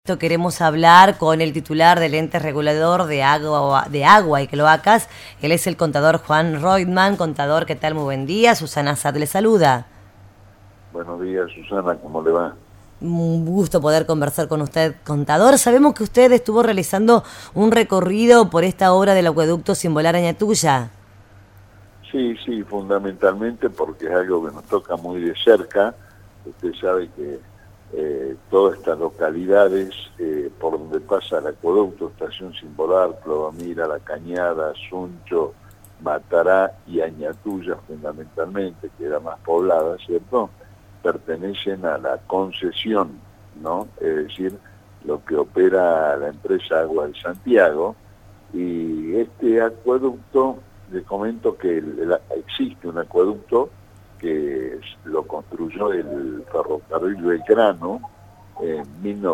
Queremos hablar con el titular del ente regulador de agua y cloacas. Él es el contador Juan Reutemann. Contador, ¿qué tal? Muy buen día. Susana Sad le saluda. Buenos días, Susana, ¿cómo le va? Un gusto poder conversar con usted, contador. Sabemos que usted estuvo realizando un recorrido por esta obra del acueducto Simbolar Añatuya. Sí, fundamentalmente porque es algo que nos toca muy de cerca. Usted sabe que todas estas localidades por donde pasa el acueducto, Estación Simbolar, Clodomira, La Cañada, Suncho, Matará y Añatuya fundamentalmente, que era más poblada, ¿cierto?, pertenecen a la concesión, ¿no? Es decir, lo que opera la empresa Agua de Santiago. Y este acueducto, le comento que existe un acueducto que lo construyó el Ferrocarril Belgrano en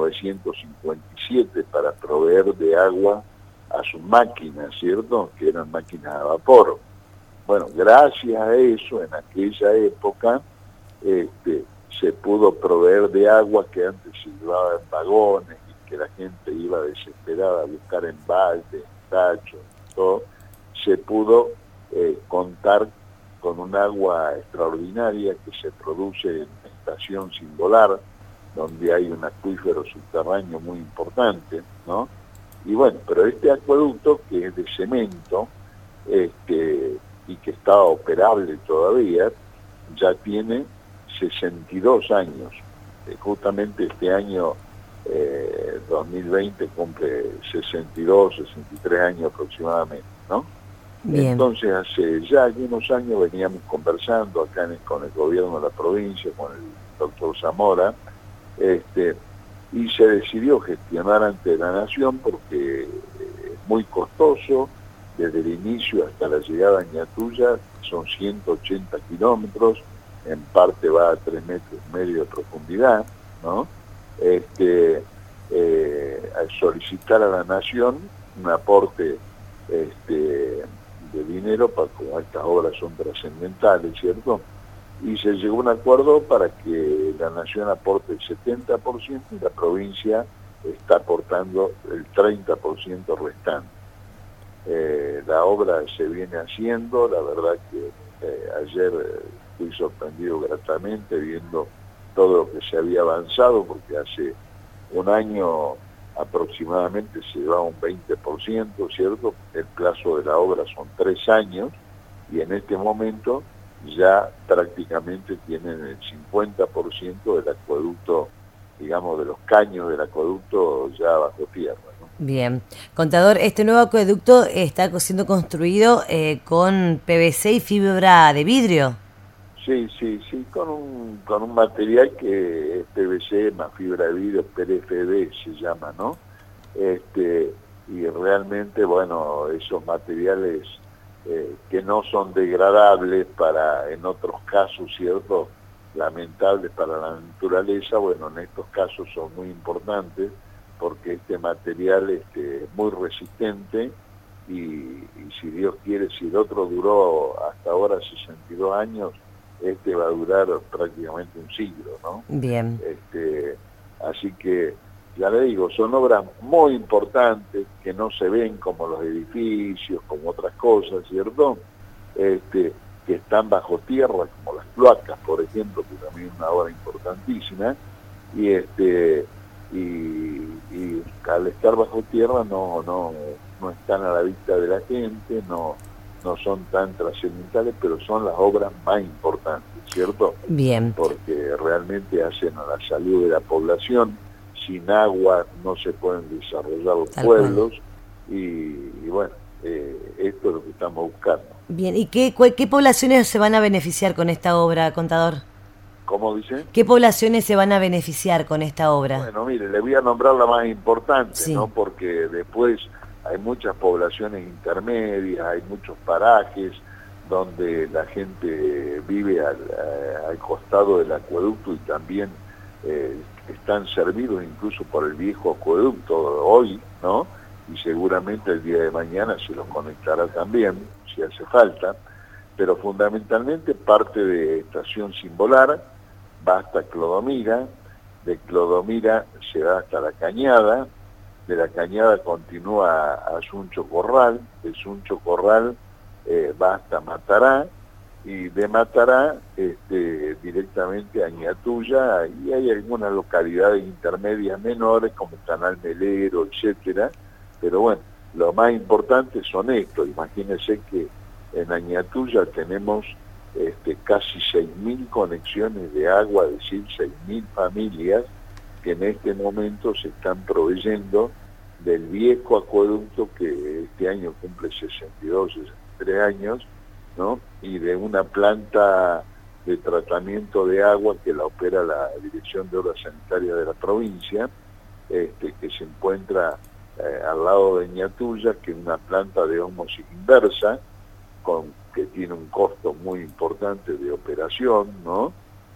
1957 para proveer de agua a sus máquinas, ¿cierto?, que eran máquinas a vapor. Bueno, gracias a eso, en aquella época, se pudo proveer de agua que antes se llevaba en vagones y que la gente iba desesperada a buscar en balde, en tachos, todo. Se pudo contar con un agua extraordinaria que se produce en la Estación Simbolar, donde hay un acuífero subterráneo muy importante, ¿no? Y bueno, pero este acueducto, que es de cemento, y que está operable todavía, ya tiene 62 años. Justamente este año 2020 cumple 62, 63 años aproximadamente, ¿no? Bien. Entonces hace ya algunos años veníamos conversando acá con el gobierno de la provincia, con el doctor Zamora, y se decidió gestionar ante la Nación porque es muy costoso. Desde el inicio hasta la llegada a Añatuya son 180 kilómetros, en parte va a 3,5 metros de profundidad, ¿no? Al solicitar a la Nación un aporte de dinero, para como estas obras son trascendentales, ¿cierto? Y se llegó a un acuerdo para que la Nación aporte el 70% y la provincia está aportando el 30% restante. La obra se viene haciendo, la verdad que ayer fui sorprendido gratamente viendo todo lo que se había avanzado, porque hace un año aproximadamente se llevaba un 20%, ¿cierto? El plazo de la obra son 3 años y en este momento ya prácticamente tienen el 50% del acueducto, digamos, de los caños del acueducto ya bajo tierra, ¿no? Bien. Contador, este nuevo acueducto está siendo construido con PVC y fibra de vidrio. Sí, con un material que es PVC más fibra de vidrio, PLFD se llama, ¿no? Y realmente, bueno, esos materiales que no son degradables para, en otros casos, ¿cierto?, lamentables para la naturaleza, bueno, en estos casos son muy importantes porque este material es muy resistente y si Dios quiere, si el otro duró hasta ahora 62 años, va a durar prácticamente un siglo, ¿no? Bien. Así que, ya le digo, son obras muy importantes que no se ven como los edificios, como otras cosas, ¿cierto? Que están bajo tierra, como las cloacas, por ejemplo, que también es una obra importantísima, y al estar bajo tierra no están a la vista de la gente, no son tan trascendentales, pero son las obras más importantes, ¿cierto? Bien. Porque realmente hacen a la salud de la población. Sin agua no se pueden desarrollar los pueblos y bueno, esto es lo que estamos buscando. Bien, ¿y qué poblaciones se van a beneficiar con esta obra, contador? ¿Cómo dice? ¿Qué poblaciones se van a beneficiar con esta obra? Bueno, mire, le voy a nombrar la más importante, sí, ¿no? Porque después hay muchas poblaciones intermedias, hay muchos parajes donde la gente vive al costado del acueducto y también están servidos incluso por el viejo acueducto hoy, ¿no? Y seguramente el día de mañana se los conectará también, si hace falta, pero fundamentalmente parte de Estación Simbolar, va hasta Clodomira, de Clodomira se va hasta La Cañada, de La Cañada continúa a Suncho Corral, de Suncho Corral va hasta Matará, y de Matará directamente a Ñatuya, y hay algunas localidades intermedias menores como Canal Melero, etcétera, pero bueno, lo más importante son estos. Imagínense que en Añatuya tenemos casi 6.000 conexiones de agua, es decir, 6.000 familias que en este momento se están proveyendo del viejo acueducto que este año cumple 62, 63 años, ¿no? Y de una planta de tratamiento de agua que la opera la Dirección de Obras Sanitarias de la provincia, que se encuentra al lado de Ñatuya, que es una planta de ósmosis inversa, que tiene un costo muy importante de operación, ¿no?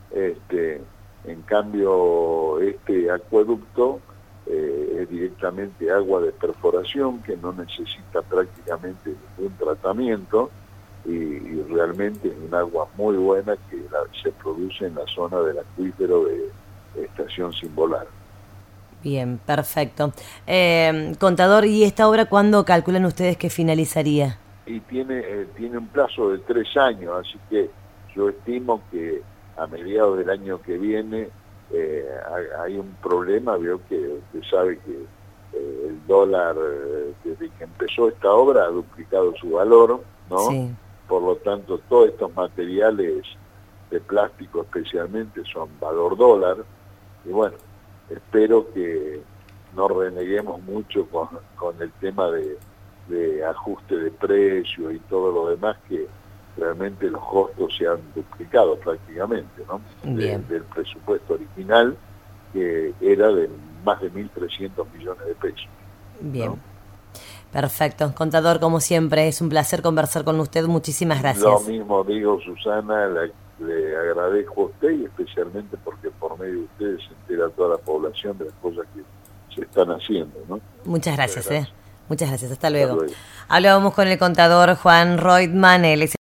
En cambio, este acueducto es directamente agua de perforación, que no necesita prácticamente ningún tratamiento, y realmente es un agua muy buena que se produce en la zona del acuífero de Estación Sin Volar. Bien, perfecto. Contador, ¿y esta obra cuándo calculan ustedes que finalizaría? Y tiene un plazo de 3 años, así que yo estimo que a mediados del año que viene hay un problema. Veo que usted sabe que el dólar, desde que empezó esta obra, ha duplicado su valor, ¿no? Sí. Por lo tanto, todos estos materiales de plástico especialmente son valor dólar, y bueno, espero que no reneguemos mucho con el tema de ajuste de precios y todo lo demás, que realmente los costos se han duplicado prácticamente, ¿no? Del presupuesto original, que era de más de 1.300 millones de pesos. Bien. ¿No? Perfecto. Contador, como siempre, es un placer conversar con usted. Muchísimas gracias. Lo mismo digo, Susana, le agradezco a usted, y especialmente porque por medio de ustedes se entera toda la población de las cosas que se están haciendo, ¿no? Muchas gracias. Muchas gracias. Hasta luego. Hablábamos con el contador Juan Reutemann, él es